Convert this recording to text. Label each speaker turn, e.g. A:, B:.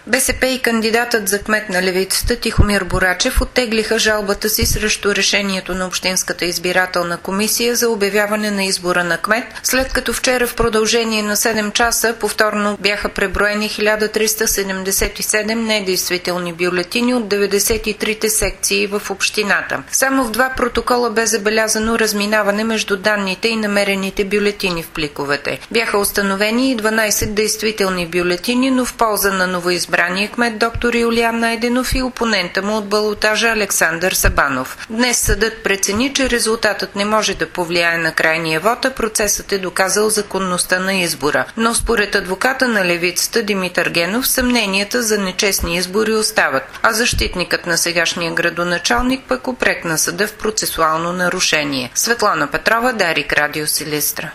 A: БСП и кандидатът за кмет на левицата Тихомир Борачев оттеглиха жалбата си срещу решението на Общинската избирателна комисия за обявяване на избора на кмет, след като вчера в продължение на 7 часа повторно бяха преброени 1377 недействителни бюлетини от 93-те секции в общината. Само в 2 протокола бе забелязано разминаване между данните и намерените бюлетини в пликовете. Бяха установени и 12 действителни бюлетини, но в полза на новоизбрания кмет доктор Юлиан Найденов и опонента му от балотажа Александър Сабанов. Днес съдът прецени, че резултатът не може да повлияе на крайния вод, а процесът е доказал законността на избора. Но според адвоката на левицата Димитър Генов, съмненията за нечестни избори остават, а защитникът на сегашния градоначалник пък упрекна съда в процесуално нарушение. Светлана Петрова, Дарик, Радио Силистра.